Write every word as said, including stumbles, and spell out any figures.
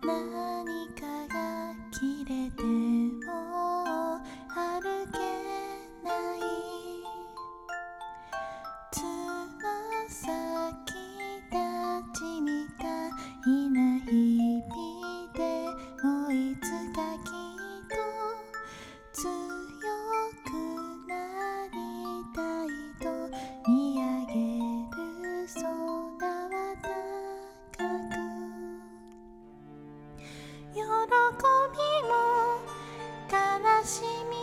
何かが切れても歩けないつま先立ちみたいな日々でもいつかきっと強くなりたいと見上げる空は高く喜びも悲しみ